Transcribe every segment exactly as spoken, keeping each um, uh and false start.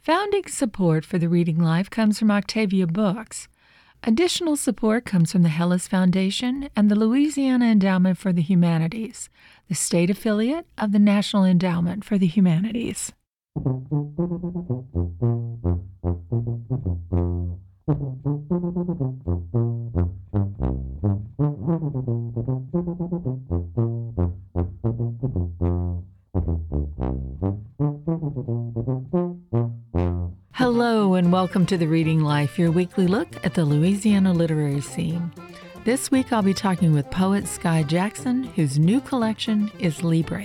Founding support for the Reading Life comes from Octavia Books. Additional support comes from the Hellas Foundation and the Louisiana Endowment for the Humanities, the state affiliate of the National Endowment for the Humanities. Hello and welcome to The Reading Life, your weekly look at the Louisiana literary scene. This week I'll be talking with poet Sky Jackson, whose new collection is Libre.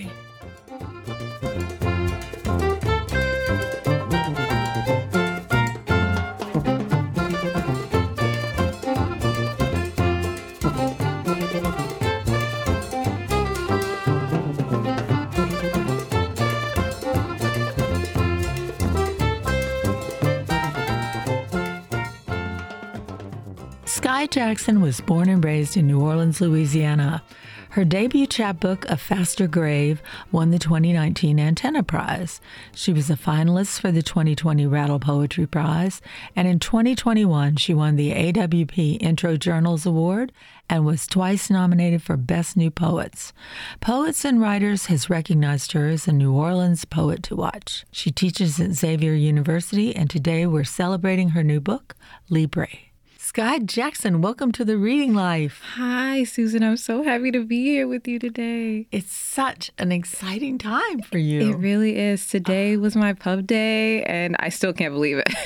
Sky Jackson was born and raised in New Orleans, Louisiana. Her debut chapbook, A Faster Grave, won the twenty nineteen Antenna Prize. She was a finalist for the twenty twenty Rattle Poetry Prize, and in twenty twenty-one she won the A W P Intro Journals Award and was twice nominated for Best New Poets. Poets and Writers has recognized her as a New Orleans poet to watch. She teaches at Xavier University, and today we're celebrating her new book, Libre. Sky Jackson, welcome to The Reading Life. Hi, Susan. I'm so happy to be here with you today. It's such an exciting time for you. It really is. Today was my pub day, and I still can't believe it.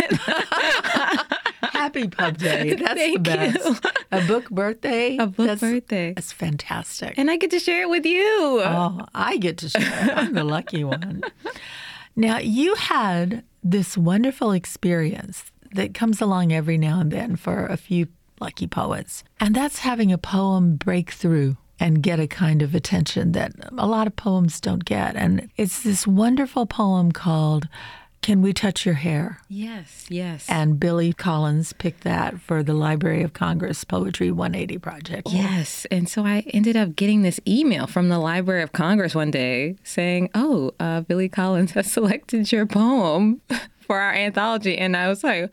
Happy pub day. That's Thank the best. you. A book birthday. A book that's, birthday. That's fantastic. And I get to share it with you. Oh, I get to share. I'm the lucky one. Now, you had this wonderful experience that comes along every now and then for a few lucky poets. And that's having a poem break through and get a kind of attention that a lot of poems don't get. And it's this wonderful poem called Can We Touch Your Hair? Yes, yes. And Billy Collins picked that for the Library of Congress Poetry one eighty Project. Yes. And so I ended up getting this email from the Library of Congress one day saying, oh, uh, Billy Collins has selected your poem for our anthology. And I was like,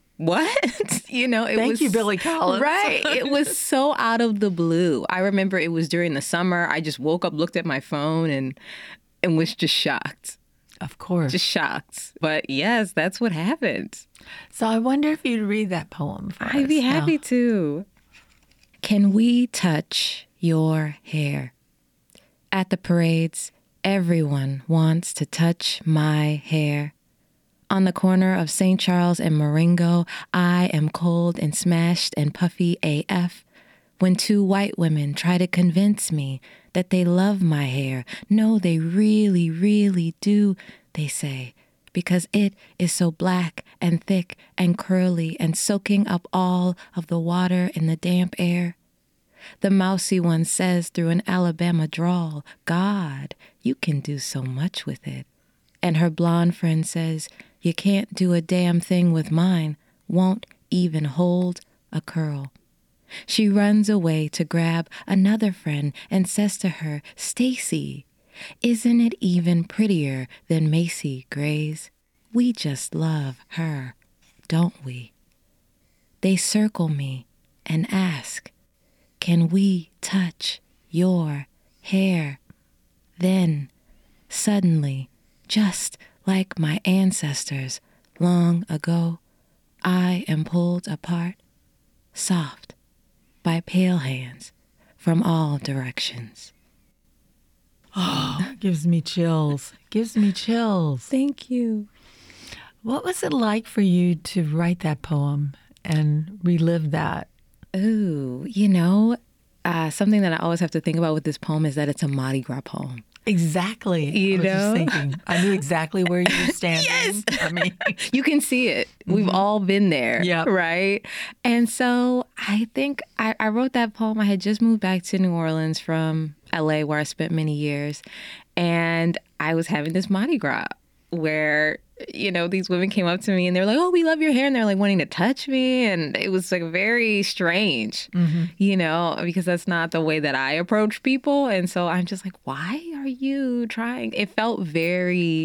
what? you know, it Thank was, you, Billy Collins. Right. It was so out of the blue. I remember it was during the summer. I just woke up, looked at my phone and and was just shocked. Of course. Just shocked. But yes, that's what happened. So I wonder if you'd read that poem for I'd us. be happy now. to. Can we touch your hair? At the parades, everyone wants to touch my hair. On the corner of Saint Charles and Marengo, I am cold and smashed and puffy A F. When two white women try to convince me that they love my hair, no, they really, really do, they say, because it is so black and thick and curly and soaking up all of the water in the damp air. The mousy one says through an Alabama drawl, God, you can do so much with it. And her blonde friend says, you can't do a damn thing with mine, won't even hold a curl. She runs away to grab another friend and says to her, Stacy, isn't it even prettier than Macy Gray's? We just love her, don't we? They circle me and ask, can we touch your hair? Then, suddenly, just like my ancestors long ago, I am pulled apart, soft, by pale hands from all directions. Oh, gives me chills. Gives me chills. Thank you. What was it like for you to write that poem and relive that? Ooh, you know, uh, something that I always have to think about with this poem is that it's a Mardi Gras poem. Exactly. You I was know? just thinking. I knew exactly where you were standing. Yes. I mean, you can see it. We've Mm-hmm. all been there. Yep. Right. And so I think I, I wrote that poem. I had just moved back to New Orleans from L A, where I spent many years. And I was having this Mardi Gras where, you know, these women came up to me and they're like, oh, we love your hair. And they're like wanting to touch me. And it was like very strange, mm-hmm. you know, because that's not the way that I approach people. And so I'm just like, why are you trying? It felt very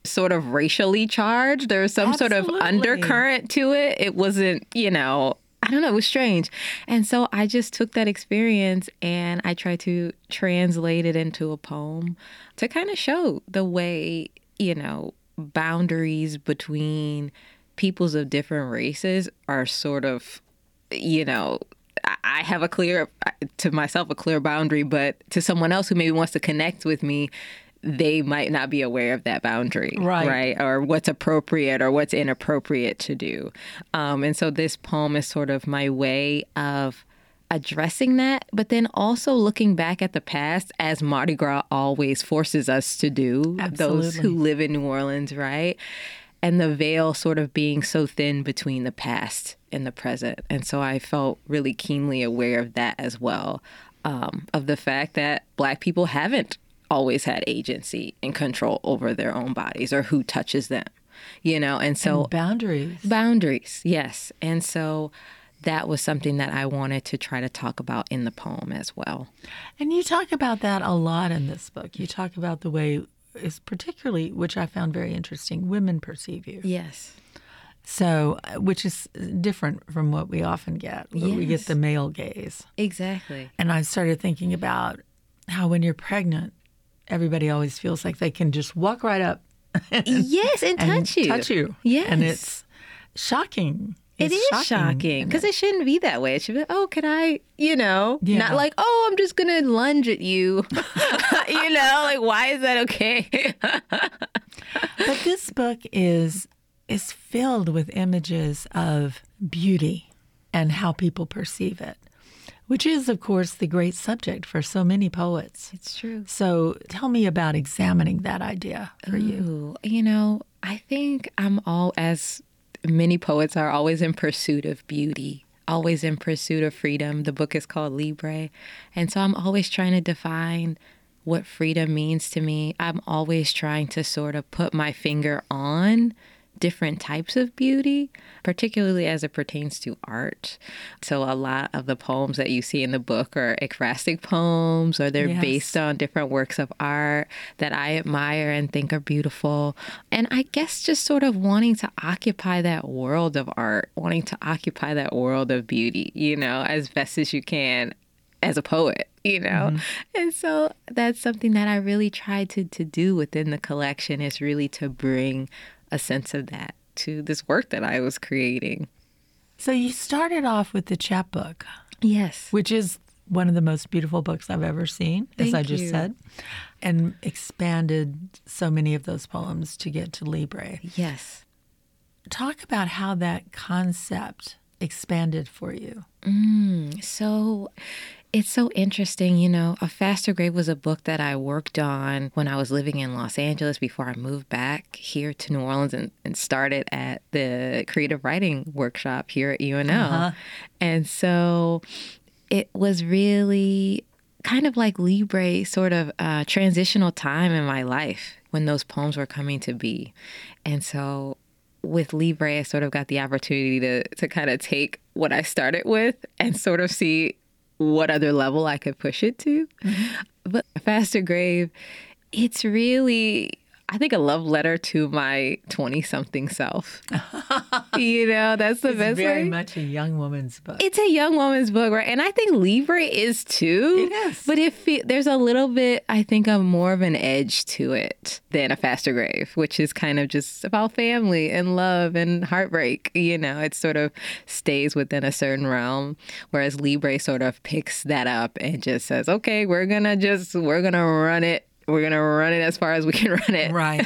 sort of racially charged. There was some Absolutely. sort of undercurrent to it. It wasn't, you know, I don't know, it was strange. And so I just took that experience and I tried to translate it into a poem to kind of show the way, you know, boundaries between peoples of different races are sort of, you know, I have a clear, to myself, a clear boundary, but to someone else who maybe wants to connect with me, they might not be aware of that boundary, right? right? Or what's appropriate or what's inappropriate to do. Um, and so this poem is sort of my way of addressing that, but then also looking back at the past, as Mardi Gras always forces us to do, Absolutely. Those who live in New Orleans, right? And the veil sort of being so thin between the past and the present. And so I felt really keenly aware of that as well, um, of the fact that Black people haven't always had agency and control over their own bodies or who touches them, you know, and so and boundaries, boundaries. Yes. And so that was something that I wanted to try to talk about in the poem as well. And you talk about that a lot in this book. You talk about the way, is particularly, which I found very interesting, women perceive you. Yes. So, which is different from what we often get. Yes. We get the male gaze. Exactly. And I started thinking about how when you're pregnant, everybody always feels like they can just walk right up. And, yes, and touch and you. Touch you. Yes. And it's shocking. It It's is shocking because it? it shouldn't be that way. It should be, oh, can I, you know, Yeah. not like, oh, I'm just going to lunge at you. You know, like, why is that okay? But this book is is filled with images of beauty and how people perceive it, which is, of course, the great subject for so many poets. It's true. So tell me about examining that idea for you. Ooh, you know, I think I'm all, as many poets are, always in pursuit of beauty, always in pursuit of freedom. The book is called Libre. And so I'm always trying to define what freedom means to me. I'm always trying to sort of put my finger on different types of beauty, particularly as it pertains to art. So a lot of the poems that you see in the book are ekphrastic poems, or they're Yes. based on different works of art that I admire and think are beautiful. And I guess just sort of wanting to occupy that world of art, wanting to occupy that world of beauty, you know, as best as you can as a poet, you know? Mm-hmm. And so that's something that I really tried to, to do within the collection, is really to bring a sense of that to this work that I was creating. So you started off with the chapbook. Yes. Which is one of the most beautiful books I've ever seen, as Thank I just you. said, and expanded so many of those poems to get to Libre. Yes. Talk about how that concept expanded for you. Mm, so it's so interesting. You know, A Faster Grave was a book that I worked on when I was living in Los Angeles before I moved back here to New Orleans and, and started at the creative writing workshop here at U N L. Uh-huh. And so it was really kind of like Libre, sort of a transitional time in my life when those poems were coming to be. And so with Libre, I sort of got the opportunity to to kind of take what I started with and sort of see what other level I could push it to. Mm-hmm. But A Faster Grave, it's really, I think, a love letter to my twenty-something self. You know, that's the it's best way. It's very much a young woman's book. It's a young woman's book, right? And I think Libre is too. It is. But if it, there's a little bit, I think, of more of an edge to it than A Faster Grave, which is kind of just about family and love and heartbreak. You know, it sort of stays within a certain realm, whereas Libre sort of picks that up and just says, okay, we're going to just, we're going to run it. We're going to run it as far as we can run it. Right.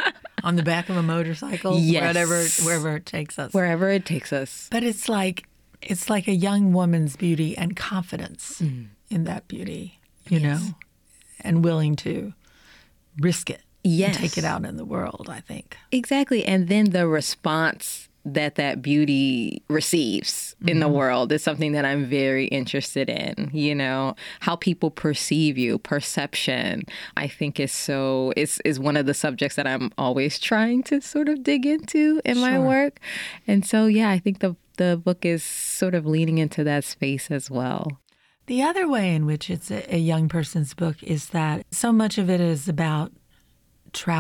On the back of a motorcycle, yes. whatever, wherever it takes us. Wherever it takes us. But it's like it's like a young woman's beauty and confidence mm. in that beauty, you yes. know, and willing to risk it yes. and take it out in the world, I think. Exactly. And then the response that that beauty receives mm-hmm. in the world is something that I'm very interested in. You know, how people perceive you, perception, I think is so, is, is one of the subjects that I'm always trying to sort of dig into in sure. my work. And so, yeah, I think the, the book is sort of leaning into that space as well. The other way in which it's a, a young person's book is that so much of it is about travel.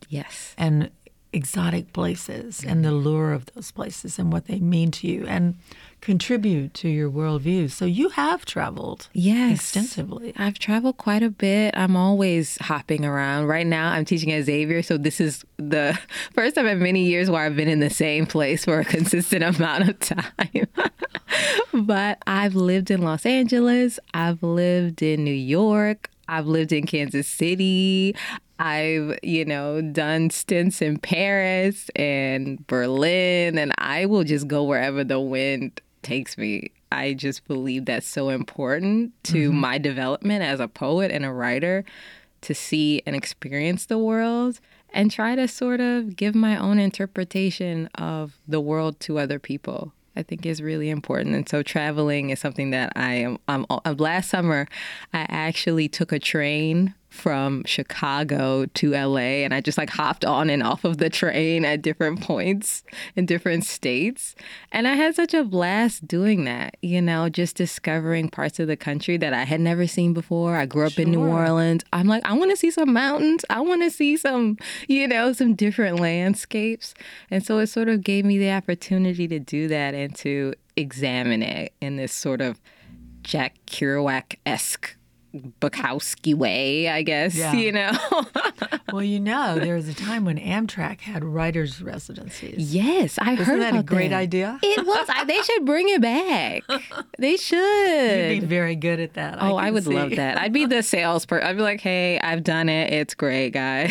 Yes. and exotic places mm-hmm. and the lure of those places and what they mean to you and contribute to your worldview. So you have traveled yes. extensively. I've traveled quite a bit. I'm always hopping around. Right now, I'm teaching at Xavier, so this is the first time in many years where I've been in the same place for a consistent amount of time. But I've lived in Los Angeles. I've lived in New York. I've lived in Kansas City. I've, you know, done stints in Paris and Berlin, and I will just go wherever the wind takes me. I just believe that's so important to mm-hmm. my development as a poet and a writer, to see and experience the world and try to sort of give my own interpretation of the world to other people. I think is really important. And so traveling is something that I am, um, last summer, I actually took a train from Chicago to L A, and I just like hopped on and off of the train at different points in different states. And I had such a blast doing that, you know, just discovering parts of the country that I had never seen before. I grew up sure. in New Orleans. I'm like, I want to see some mountains. I want to see some, you know, some different landscapes. And so it sort of gave me the opportunity to do that and to examine it in this sort of Jack Kerouac-esque Bukowski way, I guess, yeah. you know. Well, you know, there was a time when Amtrak had writers' residencies. Yes, I Isn't heard that about a great that. idea? It was. I, they should bring it back. They should. You'd be very good at that. Oh, I, I would see. love that. I'd be the salesperson. I'd be like, hey, I've done it. It's great, guys.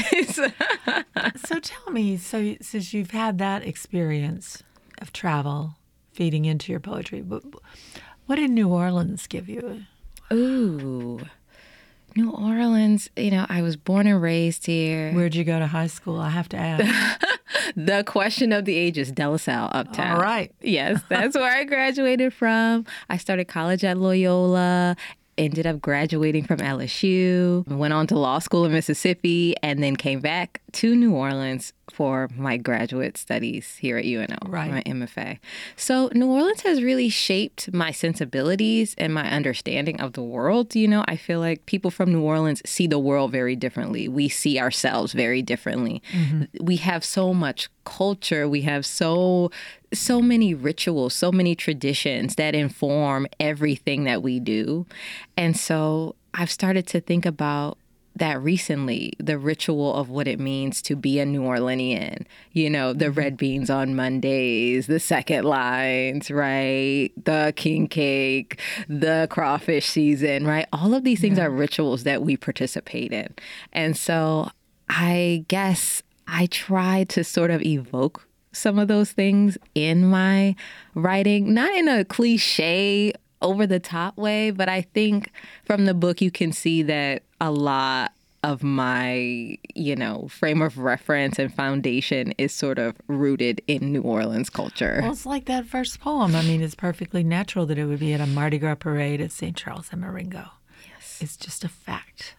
So tell me, so since you've had that experience of travel feeding into your poetry, what did New Orleans give you? Ooh, New Orleans, you know, I was born and raised here. Where'd you go to high school? I have to ask. The question of the age is De La Salle, uptown. All right. Yes, that's where I graduated from. I started college at Loyola, ended up graduating from L S U, went on to law school in Mississippi, and then came back to New Orleans for my graduate studies here at U N O, right. my M F A. So New Orleans has really shaped my sensibilities and my understanding of the world. You know, I feel like people from New Orleans see the world very differently. We see ourselves very differently. Mm-hmm. We have so much culture. We have so so many rituals, so many traditions that inform everything that we do. And so I've started to think about that recently, the ritual of what it means to be a New Orleanian, you know, the red beans on Mondays, the second lines, right? The king cake, the crawfish season, right? All of these things yeah. are rituals that we participate in. And so I guess I try to sort of evoke some of those things in my writing, not in a cliche over the top way, but I think from the book you can see that a lot of my, you know, frame of reference and foundation is sort of rooted in New Orleans culture. Well, it's like that first poem. I mean, it's perfectly natural that it would be at a Mardi Gras parade at Saint Charles and Marengo. Yes. It's just a fact.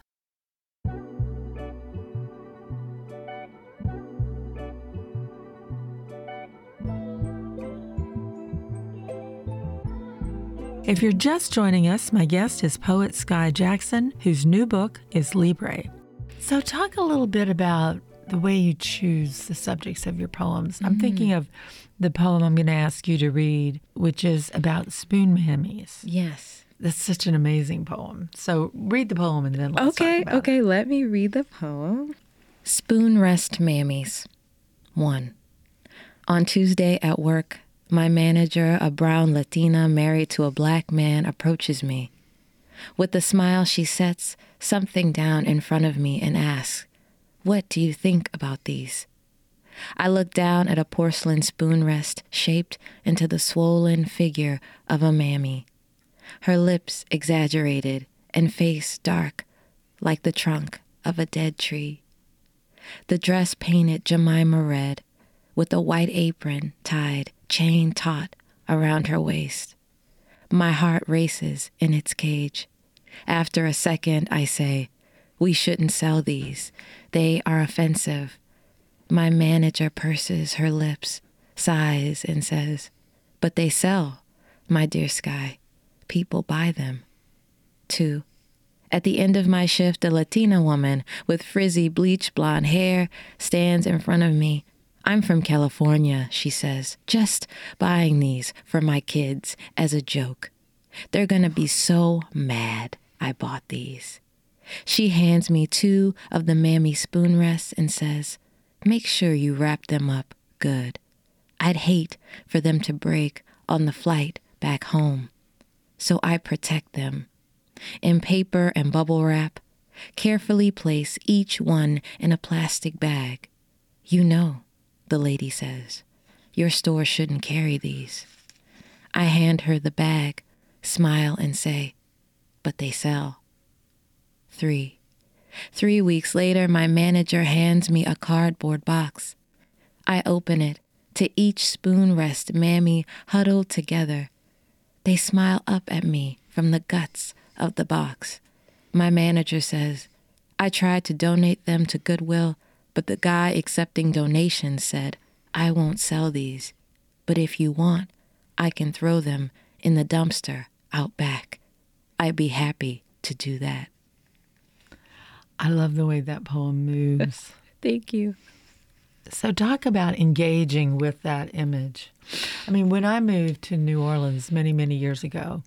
If you're just joining us, my guest is poet Sky Jackson, whose new book is Libre. So talk a little bit about the way you choose the subjects of your poems. Mm-hmm. I'm thinking of the poem I'm going to ask you to read, which is about spoon mammies. Yes. That's such an amazing poem. So read the poem and then let's okay, talk about okay, it. Okay, let me read the poem. Spoon Rest Mammies. One. On Tuesday at work, my manager, a brown Latina married to a black man, approaches me. With a smile, she sets something down in front of me and asks, "What do you think about these?" I look down at a porcelain spoon rest shaped into the swollen figure of a mammy. Her lips exaggerated and face dark like the trunk of a dead tree. The dress painted Jemima red with a white apron tied chain taut around her waist. My heart races in its cage. After a second, I say, "We shouldn't sell these. They are offensive." My manager purses her lips, sighs, and says, "But they sell, my dear Sky. People buy them." Two. At the end of my shift, a Latina woman with frizzy, bleach blonde hair stands in front of me. I'm from California, she says, just buying these for my kids as a joke. They're gonna be so mad I bought these. She hands me two of the Mammy spoon rests and says, make sure you wrap them up good. I'd hate for them to break on the flight back home. So I protect them. In paper and bubble wrap, carefully place each one in a plastic bag. You know, the lady says, your store shouldn't carry these. I hand her the bag, smile and say, but they sell. Three. Three weeks later, my manager hands me a cardboard box. I open it. To each spoon rest, Mammy huddled together. They smile up at me from the guts of the box. My manager says, I tried to donate them to Goodwill, but the guy accepting donations said, I won't sell these. But if you want, I can throw them in the dumpster out back. I'd be happy to do that. I love the way that poem moves. Thank you. So talk about engaging with that image. I mean, when I moved to New Orleans many, many years ago,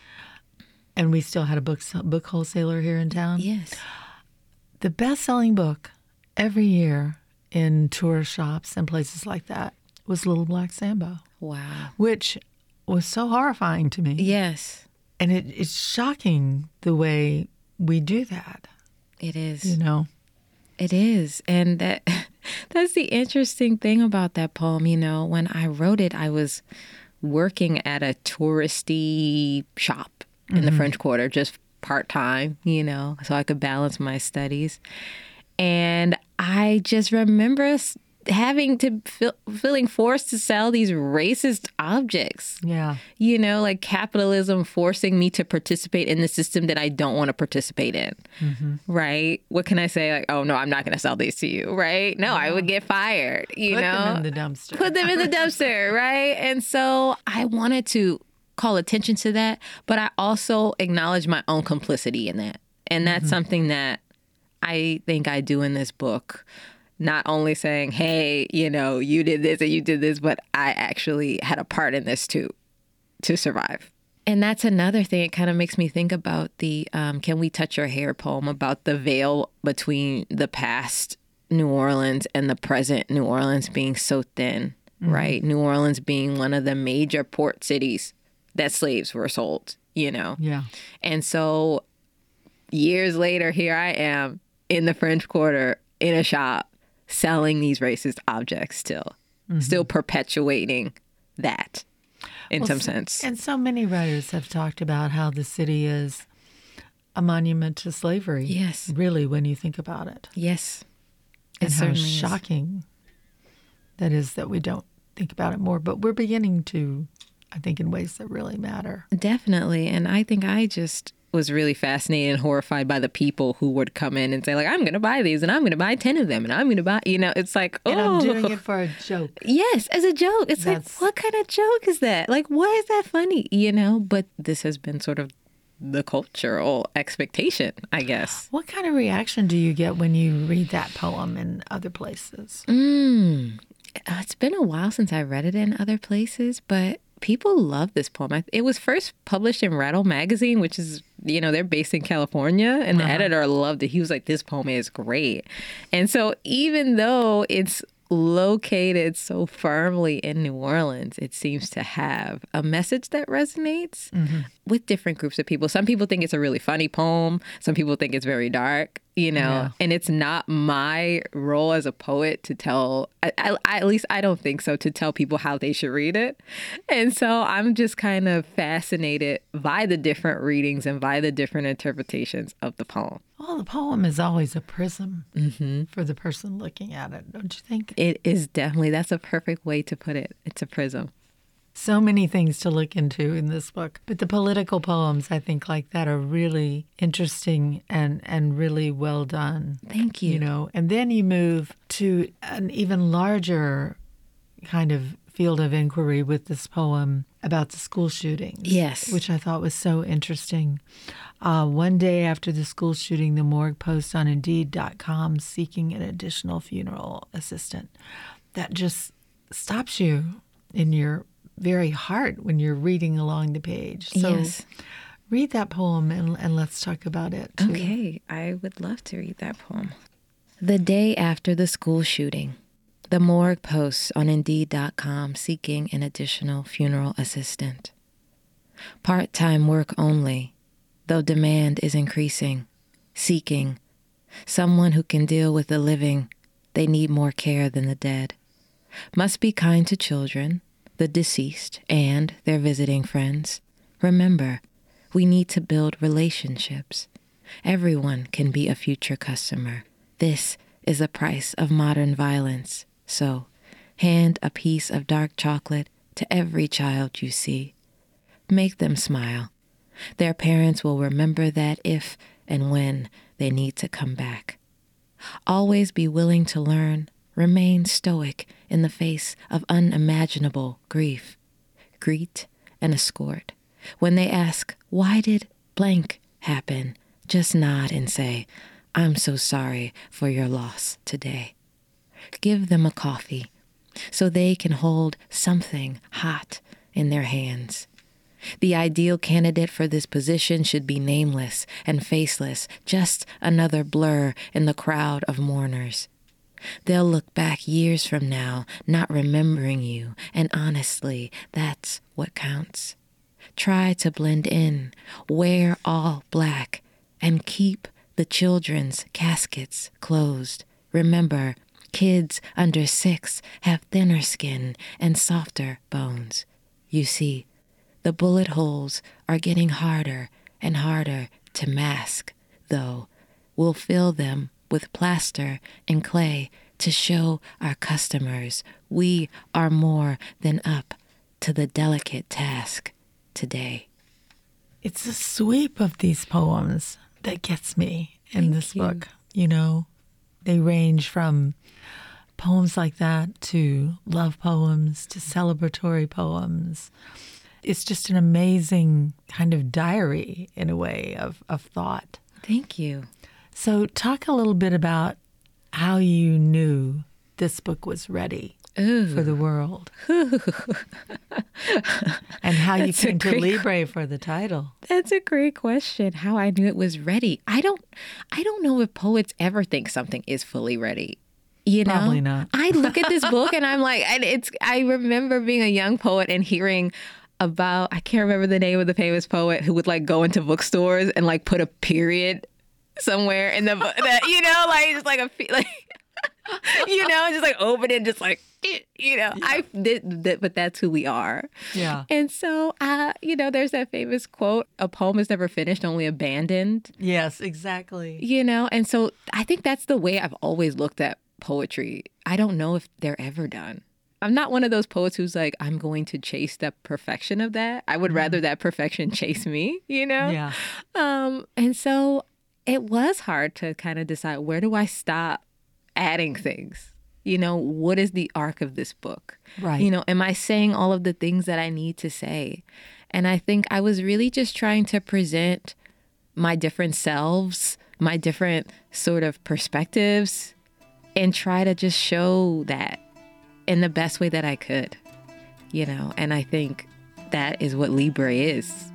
and we still had a book book wholesaler here in town. Yes. The best-selling book every year in tourist shops and places like that was Little Black Sambo. Wow. Which was so horrifying to me. Yes. And it, it's shocking the way we do that. It is. You know? It is. And that that's the interesting thing about that poem. You know, when I wrote it, I was working at a touristy shop in mm-hmm. the French Quarter, just part-time, you know, so I could balance my studies. And I just remember having to feel, feeling forced to sell these racist objects. Yeah. You know, like capitalism forcing me to participate in the system that I don't want to participate in. Mm-hmm. Right? What can I say? Like, oh, no, I'm not going to sell these to you. Right? No, yeah. I would get fired. You Put know? Put them in the dumpster. Put them in the dumpster. Right? And so I wanted to call attention to that, but I also acknowledge my own complicity in that. And that's mm-hmm. something that I think I do in this book. Not only saying, hey, you know, you did this and you did this, but I actually had a part in this too, to survive. And that's another thing. It kind of makes me think about the um, Can We Touch Your Hair poem, about the veil between the past New Orleans and the present New Orleans being so thin, mm-hmm. right? New Orleans being one of the major port cities that slaves were sold, you know? Yeah. And so years later, here I am in the French Quarter in a shop, selling these racist objects still, mm-hmm. still perpetuating that in well, some so, sense. And so many writers have talked about how the city is a monument to slavery. Yes. Really, when you think about it. Yes. And it how shocking is. that is that we don't think about it more. But we're beginning to, I think, in ways that really matter. Definitely. And I think I just was really fascinated and horrified by the people who would come in and say, like, I'm going to buy these and I'm going to buy ten of them and I'm going to buy, you know, it's like, oh. And I'm doing it for a joke. Yes, as a joke. It's That's... like, what kind of joke is that? Like, why is that funny? You know, but this has been sort of the cultural expectation, I guess. What kind of reaction do you get when you read that poem in other places? Mm, it's been a while since I read it in other places, but people love this poem. It was first published in Rattle Magazine, which is, you know, they're based in California, and the uh-huh. editor loved it. He was like, this poem is great. And so even though it's located so firmly in New Orleans, it seems to have a message that resonates mm-hmm. with different groups of people. Some people think it's a really funny poem. Some people think it's very dark, you know, yeah. and it's not my role as a poet to tell, I, I, at least I don't think so, to tell people how they should read it. And so I'm just kind of fascinated by the different readings and by the different interpretations of the poem. Well, the poem is always a prism mm-hmm. for the person looking at it, don't you think? It is definitely. That's a perfect way to put it. It's a prism. So many things to look into in this book. But the political poems, I think, like that are really interesting and, and really well done. Thank you. You know, and then you move to an even larger kind of field of inquiry with this poem about the school shootings. Yes. Which I thought was so interesting. Uh, one day after the school shooting, the morgue posts on Indeed dot com seeking an additional funeral assistant. That just stops you in your very heart when you're reading along the page. So yes. read that poem and, and let's talk about it, too. Okay, I would love to read that poem. The day after the school shooting, the morgue posts on Indeed dot com seeking an additional funeral assistant. Part-time work only, though demand is increasing. Seeking someone who can deal with the living. They need more care than the dead. Must be kind to children, the deceased, and their visiting friends. Remember, we need to build relationships. Everyone can be a future customer. This is the price of modern violence. So, hand a piece of dark chocolate to every child you see. Make them smile. Their parents will remember that if and when they need to come back. Always be willing to learn. Remain stoic in the face of unimaginable grief. Greet and escort. When they ask, why did blank happen? Just nod and say, I'm so sorry for your loss today. Give them a coffee so they can hold something hot in their hands. The ideal candidate for this position should be nameless and faceless, just another blur in the crowd of mourners. They'll look back years from now, not remembering you, and honestly, that's what counts. Try to blend in, wear all black, and keep the children's caskets closed. Remember, kids under six have thinner skin and softer bones. You see, the bullet holes are getting harder and harder to mask, though. We'll fill them with plaster and clay to show our customers we are more than up to the delicate task today. It's the sweep of these poems that gets me in Thank this you. book. You know, they range from poems like that to love poems to celebratory poems. It's just an amazing kind of diary, in a way, of, of thought. Thank you. So talk a little bit about how you knew this book was ready Ooh. for the world. And how you That's a came to great- Libre for the title. That's a great question. How I knew it was ready. I don't I don't know if poets ever think something is fully ready. You know? Probably not. I look at this book and I'm like, and it's I remember being a young poet and hearing about, I can't remember the name of the famous poet who would like go into bookstores and like put a period somewhere in the book that, you know, like just like a like you know, just like open it, just like, you know, yeah. I did that, but that's who we are. Yeah. And so, uh, you know, there's that famous quote, a poem is never finished, only abandoned. Yes, exactly. You know, and so I think that's the way I've always looked at poetry. I don't know if they're ever done. I'm not one of those poets who's like, I'm going to chase the perfection of that. I would mm. rather that perfection chase me, you know? Yeah. Um, and so it was hard to kind of decide, where do I stop adding things? You know, what is the arc of this book? Right. You know, am I saying all of the things that I need to say? And I think I was really just trying to present my different selves, my different sort of perspectives, and try to just show that in the best way that I could, you know? And I think that is what Libre is.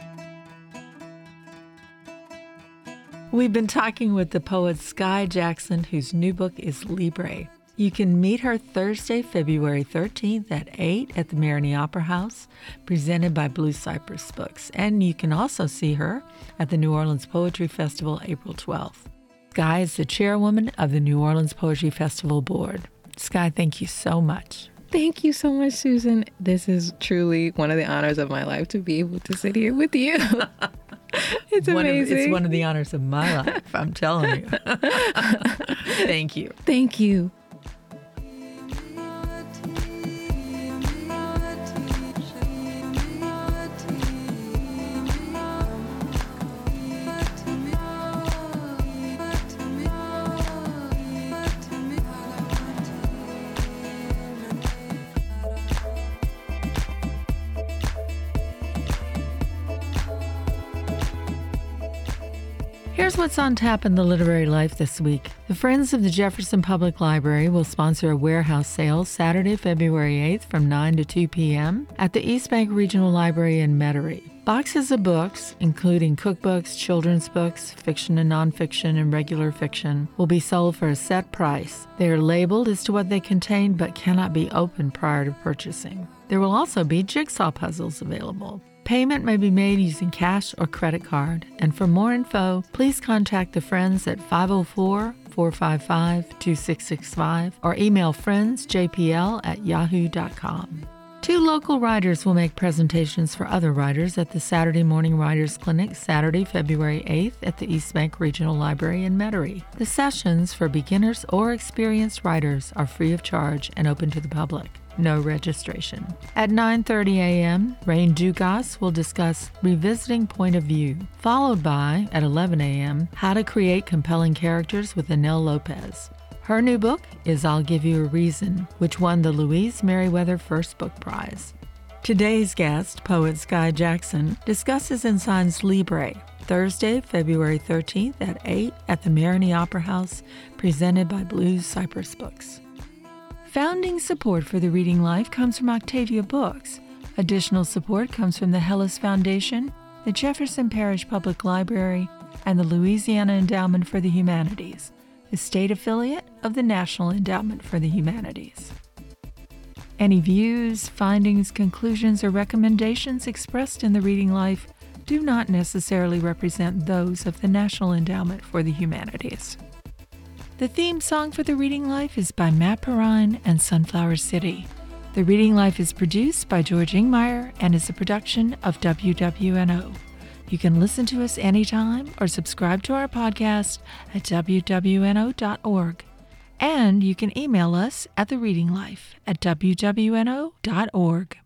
We've been talking with the poet Sky Jackson, whose new book is Libre. You can meet her Thursday, February thirteenth at eight at the Marigny Opera House, presented by Blue Cypress Books. And you can also see her at the New Orleans Poetry Festival, April twelfth. Sky is the chairwoman of the New Orleans Poetry Festival Board. Sky, thank you so much. Thank you so much, Susan. This is truly one of the honors of my life to be able to sit here with you. It's one amazing. Of, it's one of the honors of my life, I'm telling you. Thank you. Thank you. Here's what's on tap in the literary life this week. The Friends of the Jefferson Public Library will sponsor a warehouse sale Saturday, February eighth from nine to two p.m. at the East Bank Regional Library in Metairie. Boxes of books, including cookbooks, children's books, fiction and nonfiction, and regular fiction, will be sold for a set price. They are labeled as to what they contain but cannot be opened prior to purchasing. There will also be jigsaw puzzles available. Payment may be made using cash or credit card. And for more info, please contact the Friends at five oh four, four five five, two six six five or email friendsjpl at yahoo dot com. Two local writers will make presentations for other writers at the Saturday Morning Writers Clinic, Saturday, February eighth at the East Bank Regional Library in Metairie. The sessions for beginners or experienced writers are free of charge and open to the public. No registration. At nine thirty a.m., Rain Dugas will discuss Revisiting Point of View, followed by, at eleven a.m., How to Create Compelling Characters with Anel Lopez. Her new book is I'll Give You a Reason, which won the Louise Merriweather First Book Prize. Today's guest, poet Sky Jackson, discusses Ensign's Libre, Thursday, February thirteenth at eight at the Marigny Opera House, presented by Blues Cypress Books. Founding support for the Reading Life comes from Octavia Books. Additional support comes from the Hellis Foundation, the Jefferson Parish Public Library, and the Louisiana Endowment for the Humanities, the state affiliate of the National Endowment for the Humanities. Any views, findings, conclusions, or recommendations expressed in the Reading Life do not necessarily represent those of the National Endowment for the Humanities. The theme song for The Reading Life is by Matt Perrine and Sunflower City. The Reading Life is produced by George Ingmeyer and is a production of W W N O. You can listen to us anytime or subscribe to our podcast at w w n o dot org. And you can email us at the reading life at w w n o dot org.